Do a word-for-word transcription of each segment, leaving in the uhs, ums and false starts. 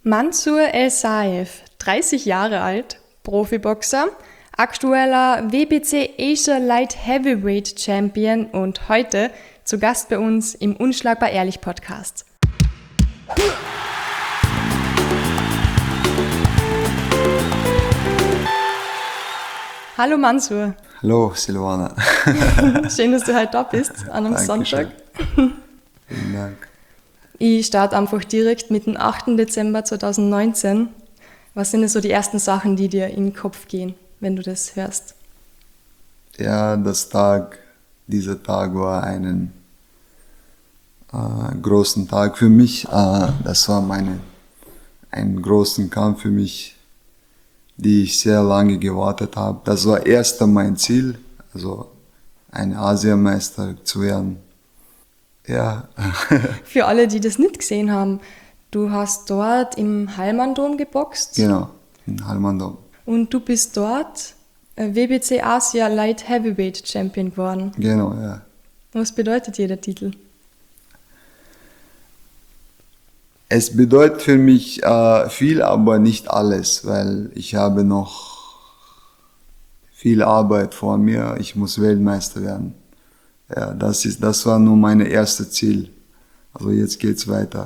Mansour El Saif, dreißig Jahre alt, Profiboxer, aktueller W B C Asia Light Heavyweight Champion und heute zu Gast bei uns im Unschlagbar Ehrlich Podcast. Hallo Mansour. Hallo Silvana. Schön, dass du heute da bist, an einem Sonntag. Vielen Dank. Ich starte einfach direkt mit dem achten Dezember zweitausendneunzehn. Was sind denn so die ersten Sachen, die dir in den Kopf gehen, wenn du das hörst? Ja, das Tag, dieser Tag war ein äh, großen Tag für mich. Äh, das war meine, ein großen Kampf für mich, die ich sehr lange gewartet habe. Das war erst mein Ziel, also ein Asienmeister zu werden. Ja. Für alle, die das nicht gesehen haben, du hast dort im Hallmann-Dom geboxt. Genau, im Hallmann-Dom. Und du bist dort W B C Asia Light Heavyweight Champion geworden. Genau, ja. Was bedeutet dir der Titel? Es bedeutet für mich äh, viel, aber nicht alles, weil ich habe noch viel Arbeit vor mir. Ich muss Weltmeister werden. Ja, das ist, das war nur mein erstes Ziel. Also jetzt geht's weiter.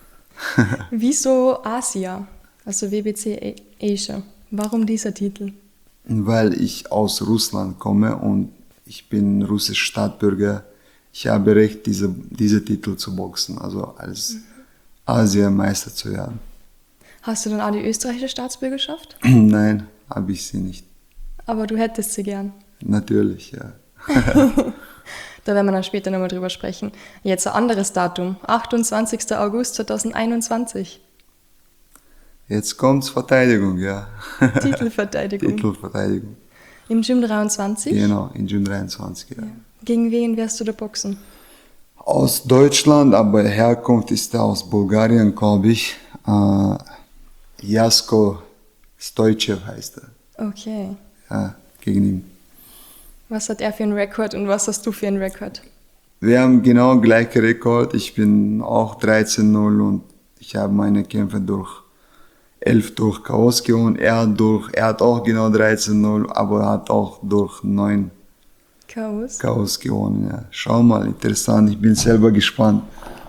Wieso Asia, also W B C Asia? Warum dieser Titel? Weil ich aus Russland komme und ich bin russischer Staatsbürger. Ich habe Recht, diese, diese Titel zu boxen, also als Asienmeister zu werden. Hast du dann auch die österreichische Staatsbürgerschaft? Nein, habe ich sie nicht. Aber du hättest sie gern. Natürlich, ja. Da werden wir dann später nochmal drüber sprechen. Jetzt ein anderes Datum, achtundzwanzigster August zweitausendeinundzwanzig. Jetzt kommt's Verteidigung, ja. Titelverteidigung. Titelverteidigung. Im Gym dreiundzwanzig? Genau, in Gym dreiundzwanzig, ja. Ja. Gegen wen wirst du da boxen? Aus Deutschland, aber Herkunft ist er aus Bulgarien, glaube ich. Äh, Jasko Stoichev heißt er. Okay. Ja, gegen ihn. Was hat er für einen Rekord und was hast du für einen Rekord? Wir haben genau gleichen Rekord. Ich bin auch dreizehn null und ich habe meine Kämpfe durch elf durch K Os gewonnen. Er hat, durch, er hat auch genau dreizehn null, aber er hat auch durch neun K Os? K Os gewonnen. Ja. Schau mal, interessant. Ich bin selber gespannt.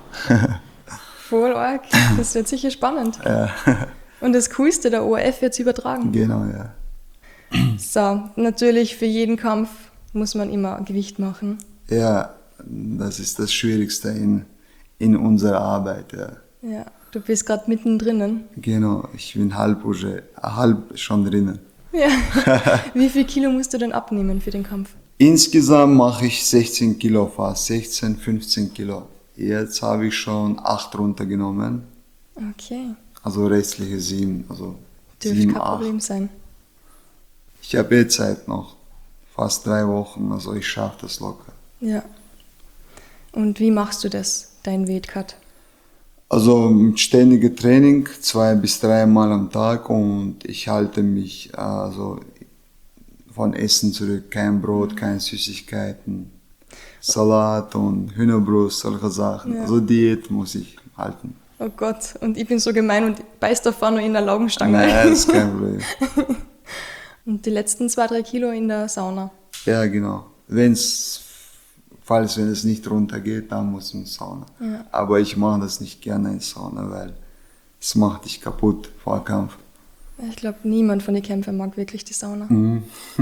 Voll arg. Das wird sicher spannend. Ja. Und das Coolste, der O R F wird es übertragen. Genau, ja. So, natürlich für jeden Kampf muss man immer Gewicht machen. Ja, das ist das Schwierigste in, in unserer Arbeit. Ja. Ja, du bist gerade mittendrin. Genau, ich bin halb, halb schon drinnen. Ja. Wie viel Kilo musst du denn abnehmen für den Kampf? Insgesamt mache ich sechzehn Kilo fast, sechzehn, fünfzehn Kilo. Jetzt habe ich schon acht runtergenommen. Okay. Also restliche sieben. Also Dürfte sieben, kein acht. Problem sein. Ich habe jetzt Zeit noch. Fast drei Wochen, also ich schaffe das locker. Ja. Und wie machst du das, dein Weightcut? Also mit ständigem Training, zwei bis dreimal am Tag und ich halte mich also von Essen zurück. Kein Brot, keine Süßigkeiten, Salat und Hühnerbrust, solche Sachen. Ja. Also Diät muss ich halten. Oh Gott, und ich bin so gemein und beiß da vorne in der Laugenstange. Nein, das ist kein Problem. Und die letzten zwei, drei Kilo in der Sauna? Ja, genau. Wenn's, falls wenn es nicht runtergeht, dann muss in die Sauna. Ja. Aber ich mache das nicht gerne in die Sauna, weil es macht dich kaputt vor Kampf. Ich glaube, niemand von den Kämpfern mag wirklich die Sauna. Mhm.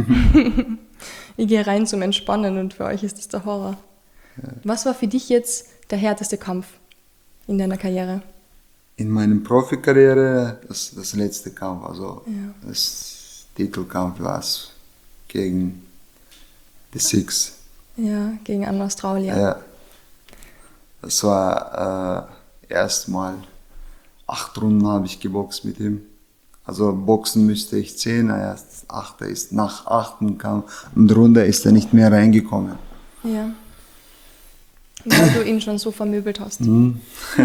Ich gehe rein zum Entspannen und für euch ist das der Horror. Ja. Was war für dich jetzt der härteste Kampf in deiner Karriere? In meiner Profikarriere das, das letzte Kampf, also ja. das Titelkampf war es gegen The Six. Ja, gegen einen Australier. Ja. Das war äh, erstmal acht Runden habe ich geboxt mit ihm. Also boxen müsste ich zehn, erst achte ist nach achten Kampf und Runde ist er nicht mehr reingekommen. Ja. Weil du ihn schon so vermöbelt hast. Mhm.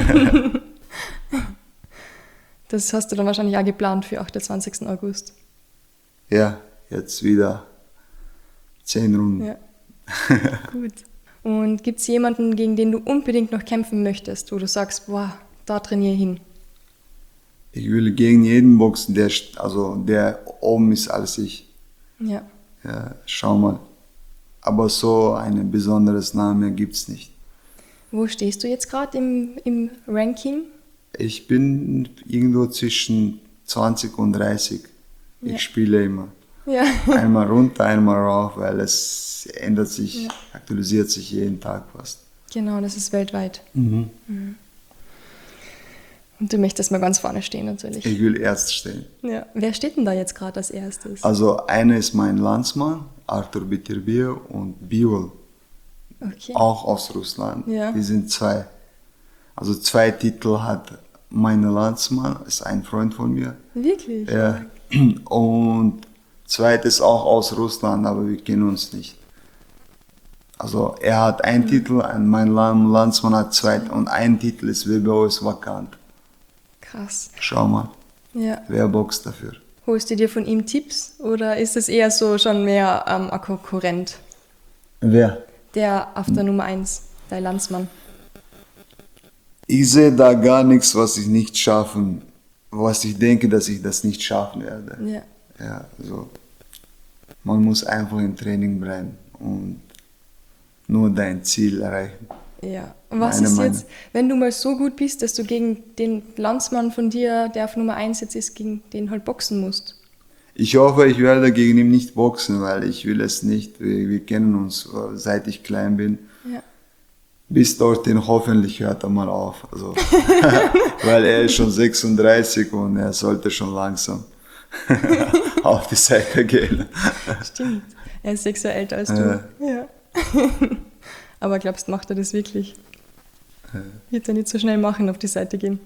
Das hast du dann wahrscheinlich auch geplant für achtundzwanzigsten August. Ja, jetzt wieder zehn Runden. Ja. Gut. Und gibt es jemanden, gegen den du unbedingt noch kämpfen möchtest, wo du sagst, boah, da trainiere ich hin? Ich will gegen jeden boxen, der, also der oben ist als ich. Ja. Ja, schau mal. Aber so ein besonderes Name gibt es nicht. Wo stehst du jetzt gerade im, im Ranking? Ich bin irgendwo zwischen zwanzig und dreißig. Ich Ja. spiele immer. Ja. Einmal runter, einmal rauf, weil es ändert sich, Ja. aktualisiert sich jeden Tag fast. Genau, das ist weltweit. Mhm. Und du möchtest mal ganz vorne stehen natürlich. Ich will erst stehen. Ja. Wer steht denn da jetzt gerade als erstes? Also einer ist mein Landsmann, Artur Beterbiev und Biol, Okay. auch aus Russland. Ja. Die sind zwei. Also zwei Titel hat mein Landsmann, ist ein Freund von mir. Wirklich? Ja. Und zweites auch aus Russland, aber wir kennen uns nicht. Also er hat einen Mhm. Titel, mein Landsmann hat zwei und ein Titel ist W B O ist vakant. Krass. Schau mal, Ja. wer boxt dafür? Holst du dir von ihm Tipps oder ist es eher so schon mehr ähm, ein Konkurrent? Wer? Der auf der Nummer eins, dein Landsmann. Ich sehe da gar nichts, was ich nicht schaffen, was ich denke, dass ich das nicht schaffen werde. Ja. Ja, also man muss einfach im Training bleiben und nur dein Ziel erreichen. Ja. Und was Meine ist Meinung. jetzt, wenn du mal so gut bist, dass du gegen den Landsmann von dir, der auf Nummer eins jetzt ist, gegen den halt boxen musst? Ich hoffe, ich werde gegen ihn nicht boxen, weil ich will es nicht. Wir, wir kennen uns, äh, seit ich klein bin. Ja. Bis dorthin hoffentlich hört er mal auf. Also, weil er ist schon sechsunddreißig und er sollte schon langsam auf die Seite gehen. Stimmt. Er ist sechs Jahre älter als Ja. du. Ja. Aber glaubst, macht er das wirklich? Wird er nicht so schnell machen, auf die Seite gehen?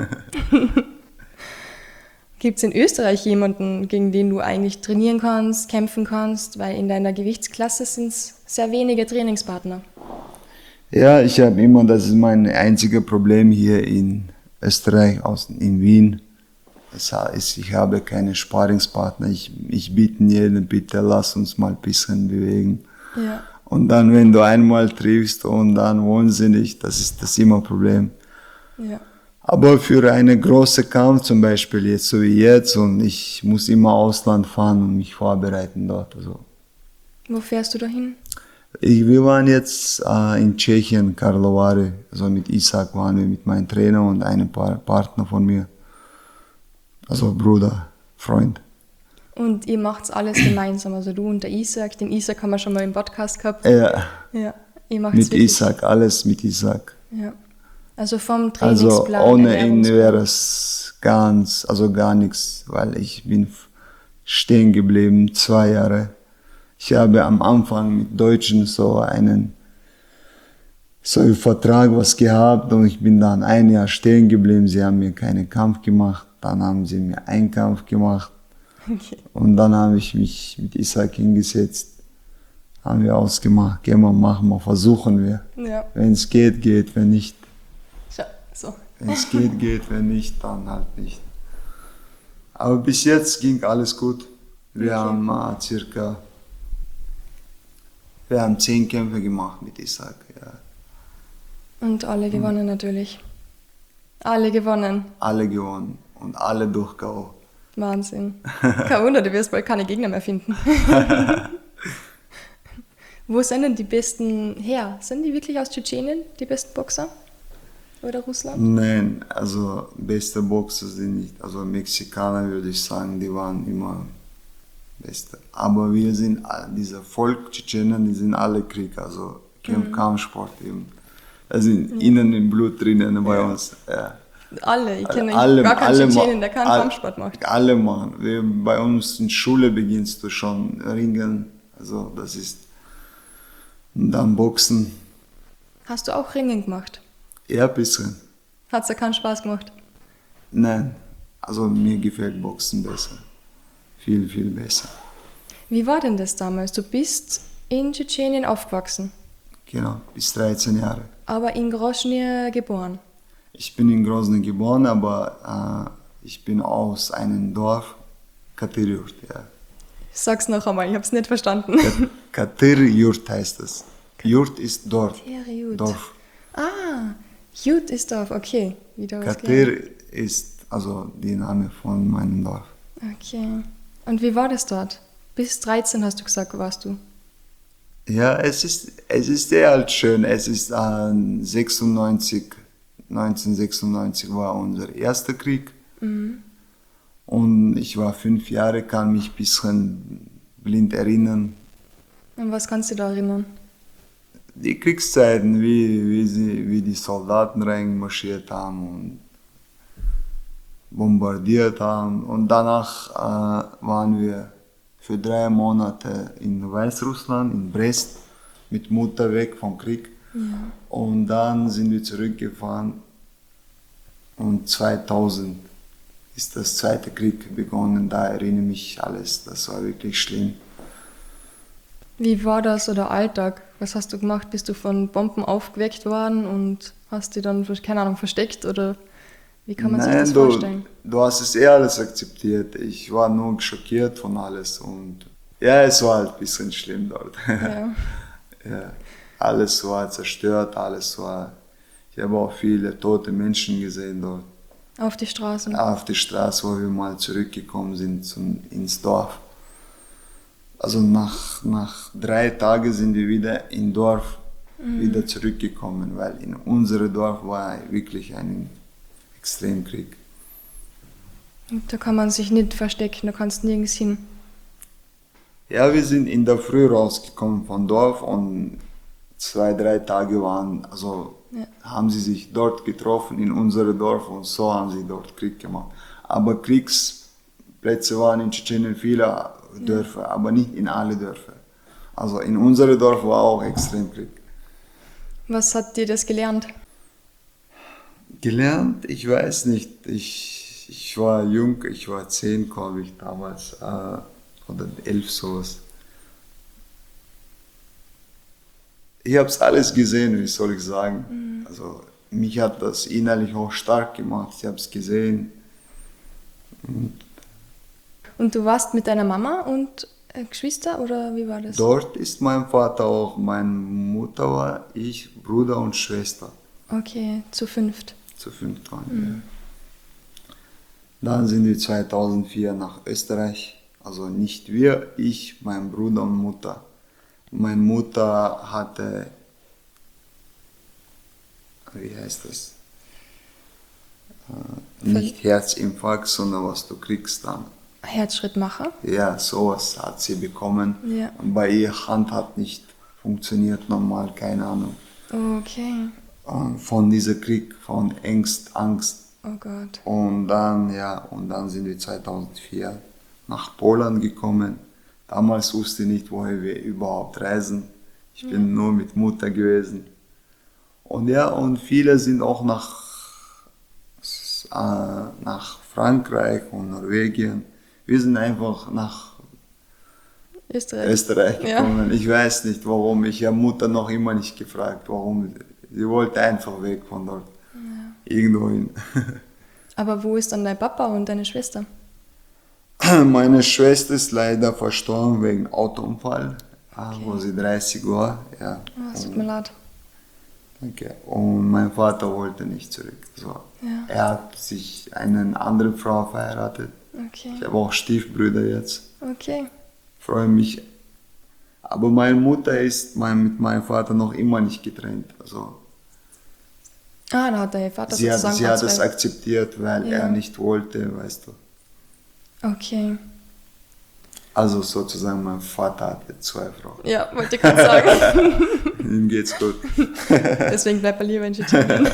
Gibt es in Österreich jemanden, gegen den du eigentlich trainieren kannst, kämpfen kannst? Weil in deiner Gewichtsklasse sind es sehr wenige Trainingspartner. Ja, ich habe immer, das ist mein einziges Problem hier in Österreich, aus, in Wien. Das heißt, ich habe keine Sparingspartner. Ich, ich biete jedem, bitte lass uns mal ein bisschen bewegen. Ja. Und dann, wenn du einmal triffst und dann wollen sie nicht, das ist das immer ein Problem. Ja. Aber für einen großen Kampf zum Beispiel, jetzt so wie jetzt, und ich muss immer Ausland fahren und mich vorbereiten dort. Also. Wo fährst du dahin? Ich, wir waren jetzt äh, in Tschechien, Karlovy, also mit Isaac waren wir mit meinem Trainer und einem pa Partner von mir. Also Bruder, Freund. Und ihr macht alles gemeinsam, also du und der Isaac. Den Isaac haben wir schon mal im Podcast gehabt. Ja, Ja, ihr macht's mit wirklich. Isaac, alles mit Isaac. Ja. Also vom Also Trainingsplan. ohne ihn Ernährungsplan. wäre es ganz, also gar nichts, weil ich bin stehen geblieben, zwei Jahre. Ich habe am Anfang mit Deutschen so einen, so einen Vertrag was gehabt und ich bin dann ein Jahr stehen geblieben. Sie haben mir keinen Kampf gemacht, dann haben sie mir einen Kampf gemacht. Okay. Und dann habe ich mich mit Isaac hingesetzt, haben wir ausgemacht, gehen wir, machen wir, versuchen wir. Ja, Wenn es geht, geht, wenn nicht, schau, so. wenn es geht, geht, wenn nicht, dann halt nicht. Aber bis jetzt ging alles gut. Wir Okay. haben äh, circa, wir haben zehn Kämpfe gemacht mit Isaac. Ja. Und alle gewonnen natürlich. Alle gewonnen. Alle gewonnen und alle durch K O. Wahnsinn. Kein Wunder, du wirst bald keine Gegner mehr finden. Wo sind denn die besten her? Sind die wirklich aus Tschetschenien, die besten Boxer? Oder Russland? Nein, also beste Boxer sind nicht, also Mexikaner würde ich sagen, die waren immer beste. Aber wir sind, all- dieser Volk Tschetschenen, die sind alle Krieg, also Kampf, Kampfsport eben. Da sind innen im Blut drinnen bei Ja. uns. Ja. Alle. Ich kenne Alle- gar keinen alle ma- Tschetschenien, der keinen all- Kampfsport macht. Alle machen. Wir, bei uns in Schule beginnst du schon ringen, also das ist, und dann Boxen, Hast du auch Ringen gemacht? eher ein bisschen. Hat's ja keinen Spaß gemacht? Nein, also mir gefällt Boxen besser. Viel, viel besser. Wie war denn das damals? Du bist in Tschetschenien aufgewachsen, Genau, bis dreizehn Jahre. aber in Grozny geboren. Ich bin in Grozny geboren, aber äh, ich bin aus einem Dorf, Katyryurt, ja. Sag's noch einmal, ich hab's nicht verstanden. Katyryurt heißt es. Jurt ist Dorf. Katyryurt. Dorf. Ah, Jut ist Dorf, okay. Wieder was gelernt. Katyr ist also die Name von meinem Dorf. Okay. Und wie war das dort? Bis dreizehn hast du gesagt, warst du? Ja, es ist, es ist sehr halt schön. Es ist äh, sechsundneunzig, neunzehnhundertsechsundneunzig war unser erster Krieg. Mhm. Und ich war fünf Jahre, kann mich ein bisschen blind erinnern. Und was kannst du da erinnern? Die Kriegszeiten, wie, wie, sie, wie die Soldaten reinmarschiert haben und bombardiert haben. Und danach äh, waren wir für drei Monate in Weißrussland, in Brest, mit Mutter weg vom Krieg. Ja. Und dann sind wir zurückgefahren und zweitausend ist das zweite Krieg begonnen. Da erinnere ich mich alles, das war wirklich schlimm. Wie war das oder Alltag? Was hast du gemacht? Bist du von Bomben aufgeweckt worden und hast die dann, keine Ahnung, versteckt oder wie kann man Nein, sich das du, vorstellen? Du hast es eh alles akzeptiert. Ich war nur schockiert von alles und ja, es war halt ein bisschen schlimm dort. Ja. Ja, alles war zerstört, alles war. Ich habe auch viele tote Menschen gesehen dort. Auf die Straßen? Auf die Straße, wo wir mal zurückgekommen sind zum, ins Dorf. Also nach, nach drei Tagen sind wir wieder im Dorf mhm. wieder zurückgekommen, weil in unserem Dorf war wirklich ein Extremkrieg. Und da kann man sich nicht verstecken, da kannst du nirgends hin. Ja, wir sind in der Früh rausgekommen vom Dorf und zwei, drei Tage waren, also ja. haben sie sich dort getroffen in unserem Dorf und so haben sie dort Krieg gemacht. Aber Kriegsplätze waren in Tschetschenien viele Dörfer, ja. aber nicht in alle Dörfer. Also in unserem Dorf war auch Extremkrieg. Was hat dir das gelernt? Gelernt? Ich weiß nicht. Ich, ich war jung, ich war zehn, glaube ich, damals. Äh, oder elf sowas. Ich habe es alles gesehen, wie soll ich sagen. Mhm. Also mich hat das innerlich auch stark gemacht. Ich habe es gesehen. Und, und du warst mit deiner Mama und äh, Geschwister oder wie war das? Dort ist mein Vater auch. Meine Mutter war ich, Bruder und Schwester. Okay, zu fünft. Zu fünft waren wir. Mhm. Dann sind wir zweitausendvier nach Österreich. Also nicht wir, ich, mein Bruder und Mutter. Meine Mutter hatte, wie heißt das? Äh, nicht Herzinfarkt, sondern was du kriegst dann. Herzschrittmacher? Ja, sowas hat sie bekommen. Ja. Und bei ihr Hand hat nicht funktioniert normal, keine Ahnung. Okay. Und von diesem Krieg, von Angst, Angst. Oh Gott. Und dann, ja, und dann sind wir zweitausendvier nach Polen gekommen. Damals wusste ich nicht, woher wir überhaupt reisen. Ich bin ja. nur mit Mutter gewesen. Und ja, und viele sind auch nach, äh, nach Frankreich und Norwegen. Wir sind einfach nach Österreich, Österreich gekommen. Ja. Ich weiß nicht warum. Ich habe Mutter noch immer nicht gefragt, warum. Sie wollte einfach weg von dort. Ja. Irgendwo hin. Aber wo ist dann dein Papa und deine Schwester? Meine Schwester ist leider verstorben wegen Autounfall, okay. wo sie dreißig war. Ja. Oh, es tut mir leid. Danke. Und mein Vater wollte nicht zurück. So. Ja. Er hat sich eine andere Frau verheiratet. Okay. Ich habe auch Stiefbrüder jetzt. Okay. Freue mich. Aber meine Mutter ist mein, mit meinem Vater noch immer nicht getrennt. Also, ah, da hat der Vater sie sozusagen... Hat, sie hat es akzeptiert, weil ja. er nicht wollte, weißt du. Okay. Also sozusagen, mein Vater hatte zwei Frauen. Ja, wollte ich gerade sagen. Ihm geht's gut. Deswegen bleibt er lieber in Tschetschenien.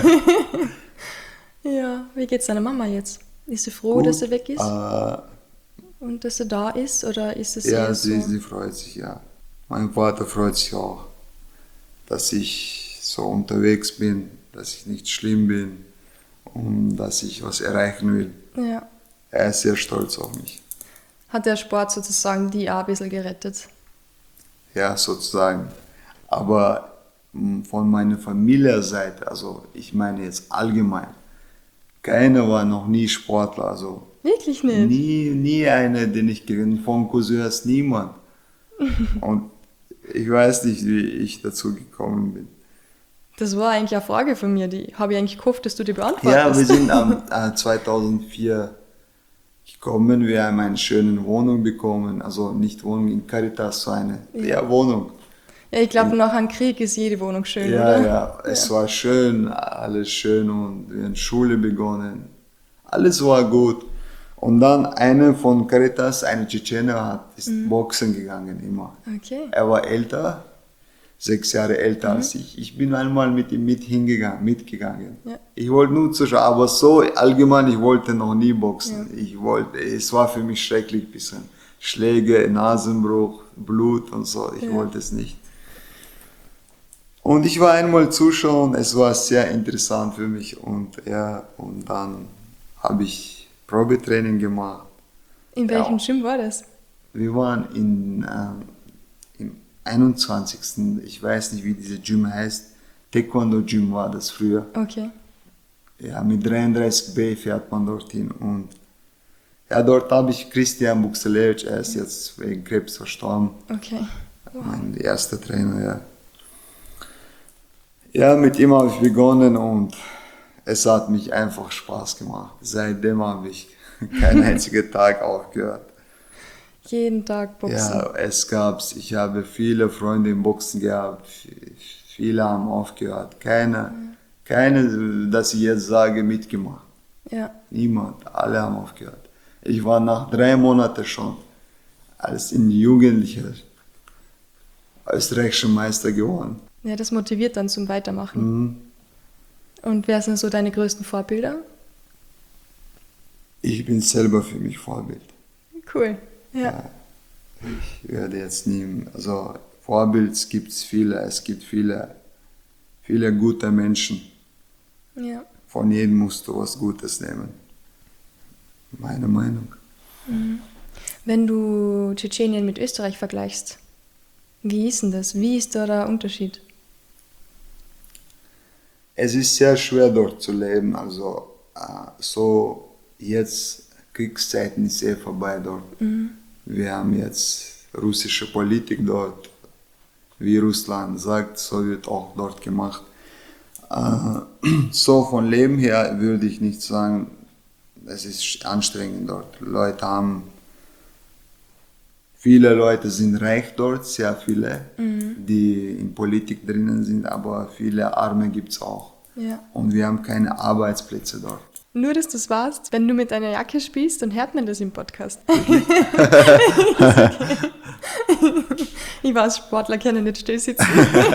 Ja, wie geht's deiner Mama jetzt? Ist sie froh, gut, dass sie weg ist? Äh, Und dass sie da ist? Oder ist es ja, eher sie, so? sie freut sich, ja. Mein Vater freut sich auch, dass ich so unterwegs bin, dass ich nicht schlimm bin und dass ich was erreichen will. Ja. Er ist sehr stolz auf mich. Hat der Sport sozusagen die auch ein bisschen gerettet? Ja, sozusagen. Aber von meiner Familienseite, also ich meine jetzt allgemein, keiner war noch nie Sportler. Also wirklich nicht? Nie, nie einer, den ich kenne, von Cousins, niemand. Und ich weiß nicht, wie ich dazu gekommen bin. Das war eigentlich eine Frage von mir, die habe ich eigentlich gehofft, dass du die beantwortest. Ja, wir sind am äh, zweitausendvier gekommen, wir haben eine schöne Wohnung bekommen, also nicht Wohnung in Caritas, so eine ja. Ja, Wohnung. Ja, ich glaube, nach einem Krieg ist jede Wohnung schön, ja, oder? Ja, ja, es war schön, alles schön und wir haben Schule begonnen. Alles war gut. Und dann einer von Caritas, ein Tschetschener, hat, ist mhm. Boxen gegangen immer. Okay. Er war älter, sechs Jahre älter mhm. als ich. Ich bin einmal mit ihm mit hingegangen, mitgegangen. Ja. Ich wollte nur zuschauen, aber so allgemein, ich wollte noch nie boxen. Ja. Ich wollte, es war für mich schrecklich, ein bisschen Schläge, Nasenbruch, Blut und so. Ich ja. wollte es nicht. Und ich war einmal zuschauen, es war sehr interessant für mich und ja, und dann habe ich Probetraining gemacht. In welchem ja. Gym war das? Wir waren in, ähm, im einundzwanzigsten Ich weiß nicht, wie diese Gym heißt. Taekwondo Gym war das früher. Okay. Ja, mit dreiunddreißig B fährt man dorthin und ja, dort habe ich Christian Buxelewitsch, er ist jetzt wegen Krebs verstorben. Okay. Wow. Mein erster Trainer, ja. Ja, mit ihm habe ich begonnen und es hat mich einfach Spaß gemacht. Seitdem habe ich keinen einzigen Tag aufgehört. Jeden Tag Boxen? Ja, es gab's. Ich habe viele Freunde im Boxen gehabt. Viele haben aufgehört. Keine, ja. keine, dass ich jetzt sage, mitgemacht. Ja. Niemand. Alle haben aufgehört. Ich war nach drei Monaten schon als in Jugendlicher österreichischer Meister geworden. Ja, das motiviert dann zum Weitermachen. Mhm. Und wer sind so deine größten Vorbilder? Ich bin selber für mich Vorbild. Cool, ja. ja ich werde jetzt nie, also Vorbild gibt es viele, es gibt viele, viele gute Menschen. Ja. Von jedem musst du was Gutes nehmen. Meine Meinung. Mhm. Wenn du Tschetschenien mit Österreich vergleichst, wie ist denn das? Wie ist da der Unterschied? Es ist sehr schwer dort zu leben, also äh, so jetzt Kriegszeiten ist sehr vorbei dort. Mhm. Wir haben jetzt russische Politik dort, wie Russland sagt, so wird auch dort gemacht. Äh, so von Leben her würde ich nicht sagen, es ist anstrengend dort. Leute haben, viele Leute sind reich dort, sehr viele, mhm. die in Politik drinnen sind, aber viele Arme gibt es auch. Ja. Und wir haben keine Arbeitsplätze dort. Nur, dass du es weißt, wenn du mit deiner Jacke spielst, dann hört man das im Podcast. Ich weiß, Sportler können nicht still sitzen.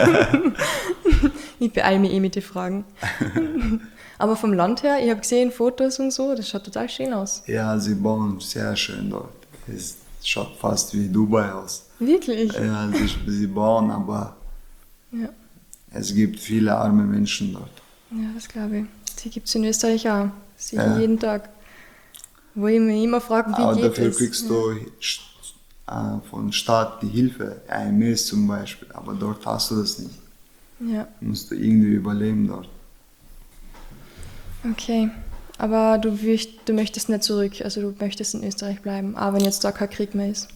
Ich beeile mich eh mit den Fragen. Aber vom Land her, ich habe gesehen Fotos und so, das schaut total schön aus. Ja, sie bauen sehr schön dort. Es schaut fast wie Dubai aus. Wirklich? Ja, sie, sie bauen, aber ja. Es gibt viele arme Menschen dort. Ja, das glaube ich. Die gibt es in Österreich auch. Sicher ja. jeden Tag. Wo ich mich immer frage, wie aber geht dafür es? kriegst ja. du äh, von Staat die Hilfe, A M S zum Beispiel, aber dort hast du das nicht. Ja. Musst du irgendwie überleben dort. Okay, aber du, wirst, du möchtest nicht zurück, also du möchtest in Österreich bleiben, auch wenn jetzt da kein Krieg mehr ist.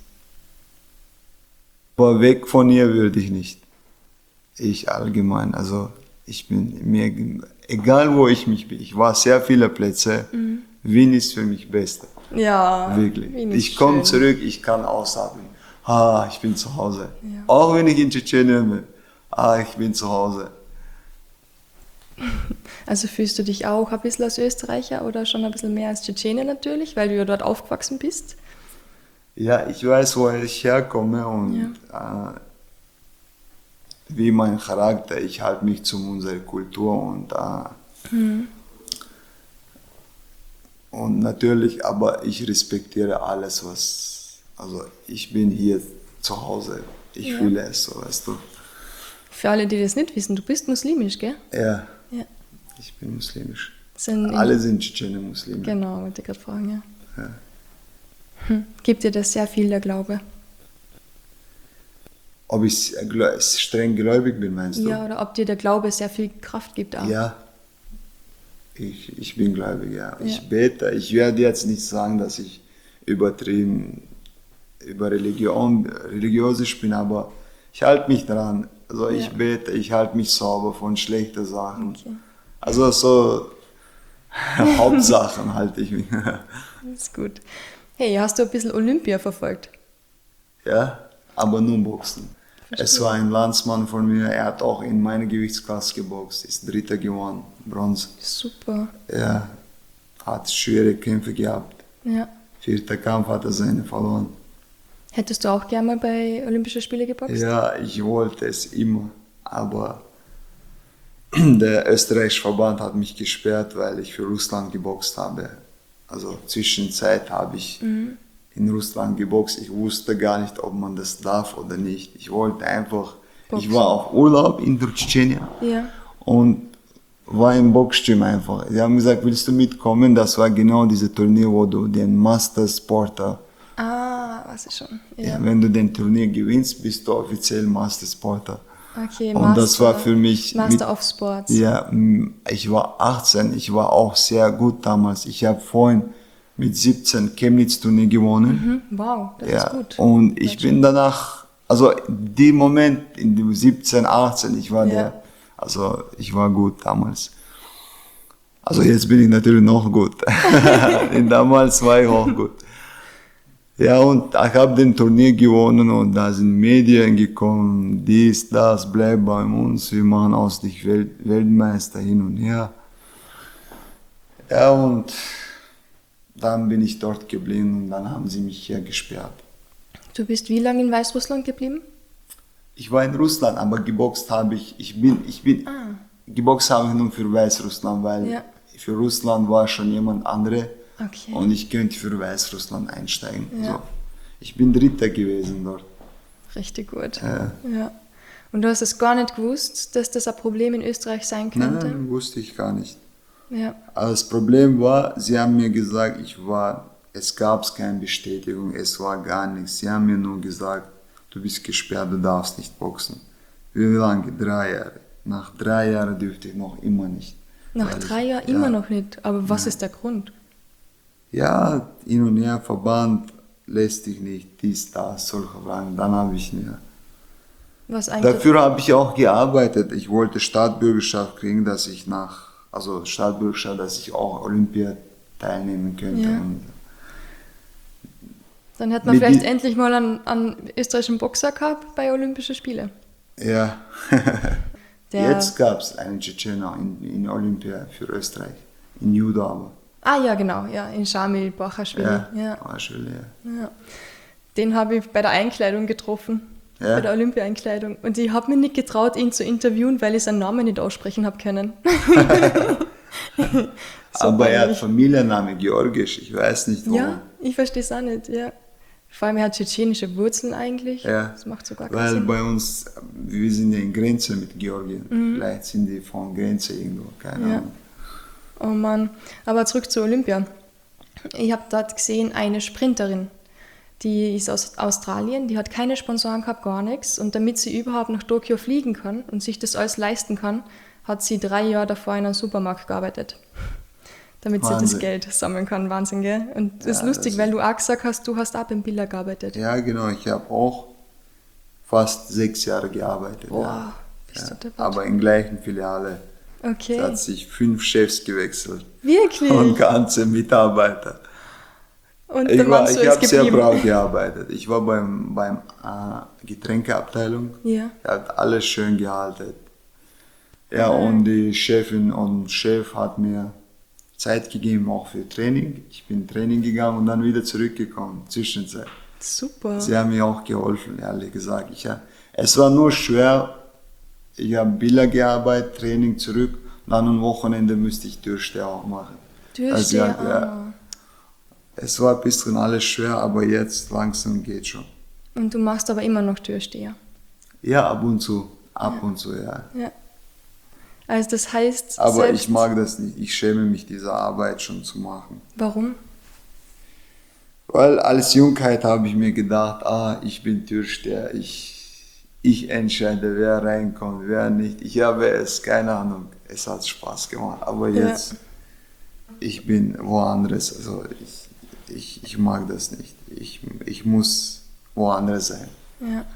Aber weg von hier würde ich nicht. Ich allgemein, also ich bin mir, egal wo ich mich bin, ich war sehr viele Plätze, mhm. Wien ist für mich das Beste. Ja, wirklich. Ich komme zurück, ich kann ausatmen. Ah, ich bin zu Hause. Ja. Auch wenn ich in Tschetschenien bin. Ah, ich bin zu Hause. Also fühlst du dich auch ein bisschen als Österreicher oder schon ein bisschen mehr als Tschetschene natürlich, weil du ja dort aufgewachsen bist? Ja, ich weiß, wo ich herkomme und ja. äh, wie mein Charakter. Ich halte mich zu unserer Kultur und äh, mhm. und natürlich, aber ich respektiere alles, was, also ich bin hier zu Hause. Ich ja. fühle es so, weißt du. Für alle, die das nicht wissen, du bist muslimisch, gell? Ja, ja. ich bin muslimisch. Sind alle sind Tschetschenen Muslime. Genau, wollte ich gerade fragen, ja. ja. Hm. Gibt dir das sehr viel, der Glaube? Ob ich streng gläubig bin, meinst du? Ja, oder ob dir der Glaube sehr viel Kraft gibt auch. Ja, ich, ich bin gläubig, ja. Ich ja. bete. Ich werde jetzt nicht sagen, dass ich übertrieben über Religion, religiös bin, aber ich halte mich daran, Also ich Ja. bete, ich halte mich sauber von schlechten Sachen. Okay. Also so Hauptsachen halte ich mich. Das ist gut. Hey, hast du ein bisschen Olympia verfolgt? Ja, aber nur Boxen. Verstehe. Es war ein Landsmann von mir, er hat auch in meiner Gewichtsklasse geboxt, ist Dritter geworden, Bronze. Super. Er hat schwere Kämpfe gehabt. Ja. Vierter Kampf hat er seine verloren. Hättest du auch gerne mal bei Olympischen Spielen geboxt? Ja, ich wollte es immer, aber der österreichische Verband hat mich gesperrt, weil ich für Russland geboxt habe. Also Zwischenzeit habe ich Mhm. in Russland geboxt. Ich wusste gar nicht, ob man das darf oder nicht. Ich wollte einfach, Boxen. ich war auf Urlaub in Tschetschenien Ja. und war im Boxgym einfach. Sie haben gesagt, willst du mitkommen? Das war genau diese Turnier, wo du den Master Sporter, Ah, weiß ich schon. ja. Ja. wenn du den Turnier gewinnst, bist du offiziell Master Sporter. Okay, Und das war für mich Master mit- of Sports. Ja, m, ich war achtzehn, ich war auch sehr gut damals. Ich habe vorhin mit siebzehn Chemnitz-Turnier gewonnen. Mhm. Wow, das Ja, ist gut. und ich bin danach, also die Moment in dem siebzehn, achtzehn, ich war Ja. der, also ich war gut damals. Also jetzt bin ich natürlich noch gut. Denn damals war ich auch gut. Ja, und ich habe den Turnier gewonnen und da sind Medien gekommen, dies, das, bleib bei uns, wir machen aus dich Welt, Weltmeister hin und her. Ja, und dann bin ich dort geblieben und dann haben sie mich hier gesperrt. Du bist wie lange in Weißrussland geblieben? Ich war in Russland, aber geboxt habe ich, ich bin, ich bin, Ah. geboxt habe ich nur für Weißrussland, weil Ja. für Russland war schon jemand andere Okay. und ich könnte für Weißrussland einsteigen. Ja. So. Ich bin Dritter gewesen dort. Richtig gut. Ja. Ja. Und du hast es gar nicht gewusst, dass das ein Problem in Österreich sein könnte? Nein, wusste ich gar nicht. Ja. Aber das Problem war, sie haben mir gesagt, ich war, es gab keine Bestätigung, es war gar nichts. Sie haben mir nur gesagt, du bist gesperrt, du darfst nicht boxen. Wie lange? Drei Jahre. Nach drei Jahren dürfte ich noch immer nicht. Nach Weil drei ich- Jahren ja, immer noch nicht. Aber was ist der Grund? Ja, hin und her, Verband lässt dich nicht, dies, das, solche Fragen. Dann habe ich mir. Was eigentlich? Dafür habe ich auch gearbeitet. Ich wollte Staatsbürgerschaft kriegen, dass ich nach, also Staatsbürgerschaft, dass ich auch Olympia teilnehmen könnte. Ja. Und Dann hätte man Mit vielleicht die- endlich mal einen, einen österreichischen Boxer gehabt bei Olympischen Spielen. ja, Der- jetzt gab es einen Tschetschener in, in Olympia für Österreich, in Judo aber. Ah ja, genau, ja, in Shamil Bachashvili. Ja, Ja. war schon leer. Ja. Den habe ich bei der Einkleidung getroffen, Ja? bei der Olympia-Einkleidung. Und ich habe mir nicht getraut, ihn zu interviewen, weil ich seinen Namen nicht aussprechen habe können. So Aber er hat peinlich. Familienname Georgisch, ich weiß nicht warum. Ja, ich verstehe es auch nicht, ja. Vor allem, er hat tschetschenische Wurzeln eigentlich. Ja, Das macht so gar keinen weil Sinn. bei uns, wir sind ja in Grenze mit Georgien. Mhm. Vielleicht sind die von Grenze irgendwo, keine Ja. Ahnung. Oh Mann. Aber zurück zu Olympia. Ich habe dort gesehen, eine Sprinterin, die ist aus Australien, die hat keine Sponsoren gehabt, gar nichts. Und damit sie überhaupt nach Tokio fliegen kann und sich das alles leisten kann, hat sie drei Jahre davor in einem Supermarkt gearbeitet. Damit sie das Wahnsinn. Geld sammeln kann. Wahnsinn, gell? Und das ist Ja, lustig, das weil ist- du auch gesagt hast, du hast auch beim Biller gearbeitet. Ja, genau, ich habe auch fast sechs Jahre gearbeitet. Boah, ja. bist Ja. du deppert. Aber in gleichen Filiale. Okay. Es hat sich fünf Chefs gewechselt Wirklich? und ganze Mitarbeiter. Und Ich, der war, Mann so ich ist habe sehr geblieben. brav gearbeitet. Ich war beim, beim äh, Getränkeabteilung. Ja. Er hat alles schön gehalten. Ja, und die Chefin und Chef hat mir Zeit gegeben, auch für Training. Ich bin Training gegangen und dann wieder zurückgekommen, Zwischenzeit. Super. Sie haben mir auch geholfen, ehrlich gesagt. Ich, hab- es war nur schwer. Ich habe Biller gearbeitet, Training zurück. Und dann am Wochenende müsste ich Türsteher auch machen. Türsteher, Also, ja, ja, ah. es war ein bisschen alles schwer, aber jetzt langsam geht schon. Und du machst aber immer noch Türsteher. Ja, ab und zu, ab und zu, ja. Ja. Also das heißt, Aber selbst, ich mag das nicht. Ich schäme mich, diese Arbeit schon zu machen. Warum? Weil als Jungheit habe ich mir gedacht, ah, ich bin Türsteher, ich, ich entscheide, wer reinkommt, wer nicht. Ich habe es, keine Ahnung, es hat Spaß gemacht. Aber Ja. jetzt, ich bin woanders, also ich, ich, ich mag das nicht. Ich, ich muss woanders sein. Ja.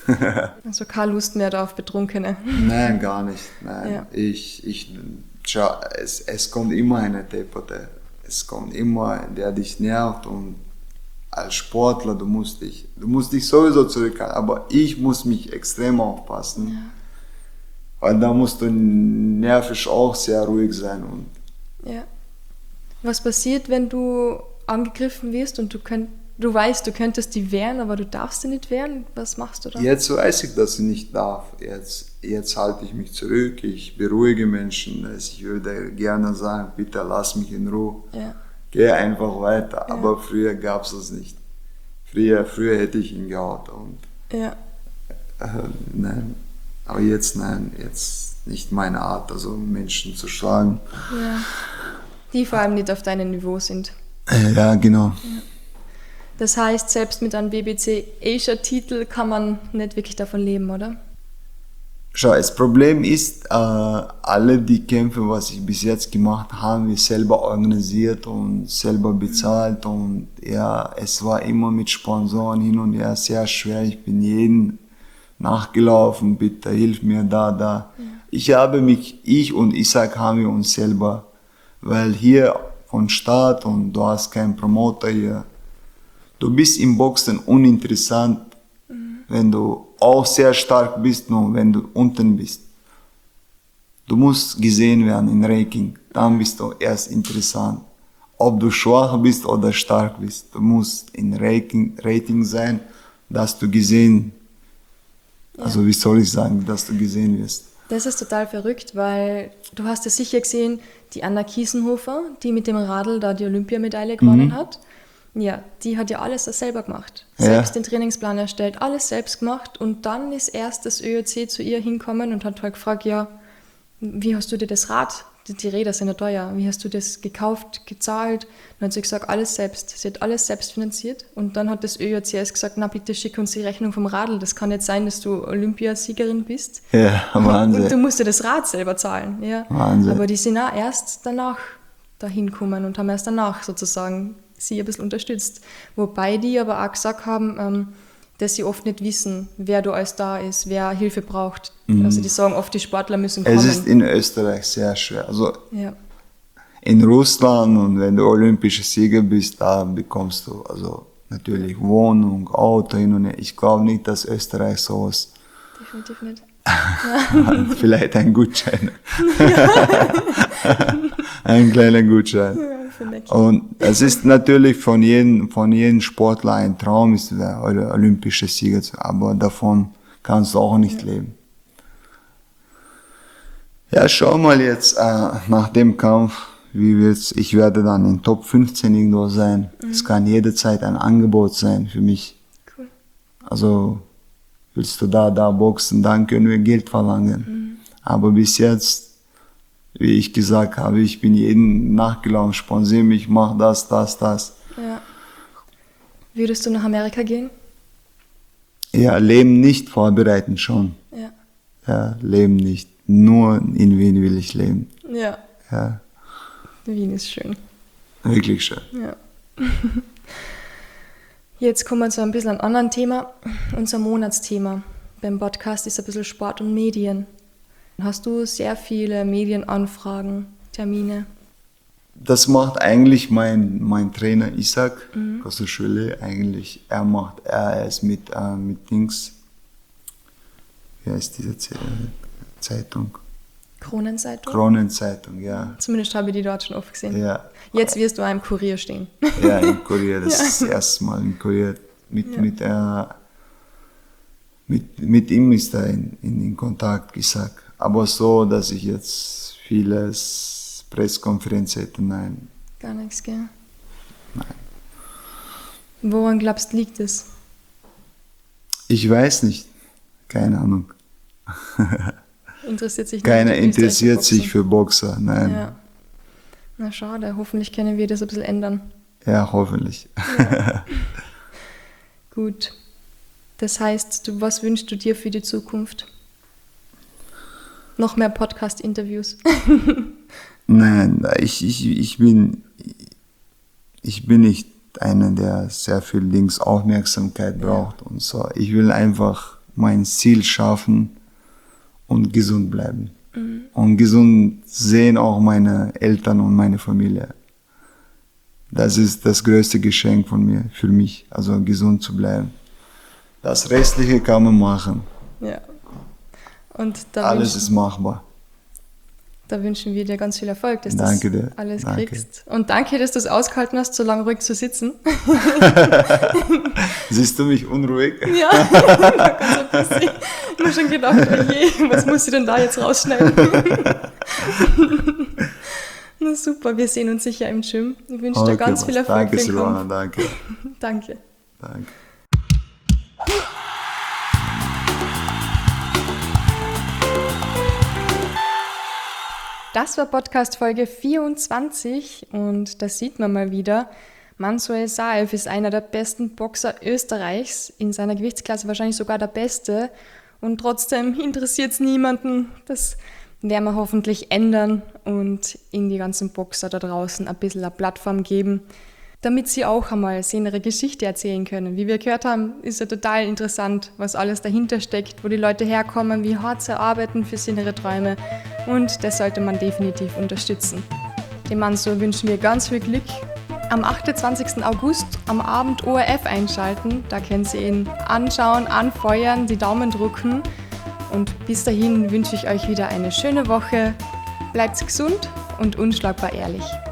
Also keine Lust mehr da auf Betrunkene. Nein, gar nicht. Nein. Ja. Ich, ich, schau, es, es kommt immer eine Depote. Es kommt immer, der dich nervt und als Sportler, du musst dich, du musst dich sowieso zurückhalten, aber ich muss mich extrem aufpassen, ja. Weil da musst du nervisch auch sehr ruhig sein. Und ja. Was passiert, wenn du angegriffen wirst und du, könnt, du weißt, du könntest die wehren, aber du darfst sie nicht wehren? Was machst du da? Jetzt weiß ich, dass ich nicht darf. Jetzt, jetzt halte ich mich zurück, ich beruhige Menschen. Ich würde gerne sagen, bitte lass mich in Ruhe. Ja. Geh einfach weiter. Ja. Aber früher gab es das nicht. Früher, früher hätte ich ihn gehaut. Und, ja. Äh, nein. Aber jetzt nein, jetzt nicht meine Art, also Menschen zu schlagen. Ja. Die vor allem nicht auf deinem Niveau sind. Ja, genau. Ja. Das heißt, selbst mit einem B B C Asia-Titel kann man nicht wirklich davon leben, oder? Schau, das Problem ist, äh, alle die Kämpfe, was ich bis jetzt gemacht habe, haben wir selber organisiert und selber bezahlt. Mhm. Und ja, es war immer mit Sponsoren hin und her sehr schwer. Ich bin jeden nachgelaufen, bitte hilf mir da, da. Ja. Ich habe mich, ich und Isaac haben wir uns selber, weil hier von Staat und du hast keinen Promoter hier. Du bist im Boxen uninteressant, mhm. wenn du auch sehr stark bist, nur wenn du unten bist. Du musst gesehen werden im Ranking, dann bist du erst interessant. Ob du schwach bist oder stark bist, du musst in Rating, Rating sein, dass du gesehen wirst. Ja. Also wie soll ich sagen, dass du gesehen wirst? Das ist total verrückt, weil du hast ja sicher gesehen, die Anna Kiesenhofer, die mit dem Radl da die Olympiamedaille gewonnen mhm. hat, ja, die hat ja alles selber gemacht. Ja. Selbst den Trainingsplan erstellt, alles selbst gemacht und dann ist erst das Ö E C zu ihr hinkommen und hat halt gefragt, ja, wie hast du dir das Rad, die Räder sind ja teuer, wie hast du das gekauft, gezahlt? Dann hat sie gesagt, alles selbst. Sie hat alles selbst finanziert. Und dann hat das Ö E C erst gesagt, na bitte schick uns die Rechnung vom Radl. Das kann nicht sein, dass du Olympiasiegerin bist. Ja, Wahnsinn. Und du musst dir das Rad selber zahlen. Ja. Wahnsinn. Aber die sind auch erst danach dahin gekommen und haben erst danach sozusagen sie ein bisschen unterstützt. Wobei die aber auch gesagt haben, ähm, dass sie oft nicht wissen, wer du alles da ist, wer Hilfe braucht. Mhm. Also die sagen oft, die Sportler müssen kommen. Es ist in Österreich sehr schwer. Also ja. In Russland und wenn du olympischer Sieger bist, da bekommst du also natürlich Wohnung, Auto hin und her. Ich glaube nicht, dass Österreich so ist. Definitiv nicht. Vielleicht ein Gutschein. Ein kleiner Gutschein. Ja, und es ist natürlich von jedem, von jedem Sportler ein Traum, ist der olympische Sieger, aber davon kannst du auch nicht ja. leben. Ja, schau mal jetzt äh, nach dem Kampf, wie wird's. Ich werde dann in Top fünfzehn irgendwo sein. Mhm. Es kann jederzeit ein Angebot sein für mich. Cool. Also willst du da, da boxen, dann können wir Geld verlangen. Mhm. Aber bis jetzt, wie ich gesagt habe, ich bin jeden nachgelaufen, sponsor mich, mach das, das, das. Ja. Würdest du nach Amerika gehen? Ja, Leben nicht, vorbereiten schon. Ja. Ja, Leben nicht. Nur in Wien will ich leben. Ja. Ja. Wien ist schön. Wirklich schön. Ja. Jetzt kommen wir zu ein bisschen einem anderen Thema. Unser Monatsthema beim Podcast ist ein bisschen Sport und Medien. Hast du sehr viele Medienanfragen, Termine? Das macht eigentlich mein, mein Trainer Isaac mhm. Kososchwili. Eigentlich, er macht, er ist mit, äh, mit Dings, wie heißt diese Zeitung? Kronenzeitung? Kronenzeitung, ja. Zumindest habe ich die dort schon oft gesehen. Ja. Jetzt wirst du auch im Kurier stehen. Ja, im Kurier, das ja. ist das erste Mal im Kurier. Mit, ja. mit, äh, mit, mit ihm ist er in, in, in Kontakt gesagt. Aber so, dass ich jetzt vieles Pressekonferenz hätte, nein. Gar nichts, gell? Nein. Woran glaubst du, liegt es? Ich weiß nicht. Keine Ahnung. Interessiert sich nicht. Keiner interessiert sich für Boxer, nein. Ja. Na schade, hoffentlich können wir das ein bisschen ändern. Ja, hoffentlich. Ja. Gut. Das heißt, du, was wünschst du dir für die Zukunft? Noch mehr Podcast-Interviews? Nein, ich, ich, ich, bin, ich bin nicht einer, der sehr viel Links Aufmerksamkeit braucht ja. und so. Ich will einfach mein Ziel schaffen und gesund bleiben. Mhm. Und gesund sehen auch meine Eltern und meine Familie. Das ist das größte Geschenk von mir, für mich, also gesund zu bleiben. Das Restliche kann man machen. Ja. Und da Alles wünschen, ist machbar. Da wünschen wir dir ganz viel Erfolg, dass du danke das dir. alles danke. kriegst. Und danke, dass du es ausgehalten hast, so lange ruhig zu sitzen. Siehst du mich unruhig? Ja, ganz ein bisschen. Ich habe mir schon gedacht, oh je, was muss ich denn da jetzt rausschneiden? Na super, wir sehen uns sicher im Gym. Ich wünsche okay, dir ganz viel Erfolg. Danke, für den Silvana, Kampf. danke. Danke. Danke. Das war Podcast Folge vierundzwanzig und da sieht man mal wieder, Mansour Esaev ist einer der besten Boxer Österreichs, in seiner Gewichtsklasse wahrscheinlich sogar der Beste und trotzdem interessiert es niemanden. Das werden wir hoffentlich ändern und in die ganzen Boxer da draußen ein bisschen eine Plattform geben, damit sie auch einmal ihre Geschichte erzählen können. Wie wir gehört haben, ist ja total interessant, was alles dahinter steckt, wo die Leute herkommen, wie hart sie arbeiten für ihre Träume und das sollte man definitiv unterstützen. Dem Mansour wünschen wir ganz viel Glück. Am achtundzwanzigsten August am Abend O R F einschalten, da können Sie ihn anschauen, anfeuern, die Daumen drücken und bis dahin wünsche ich euch wieder eine schöne Woche. Bleibt gesund und unschlagbar ehrlich.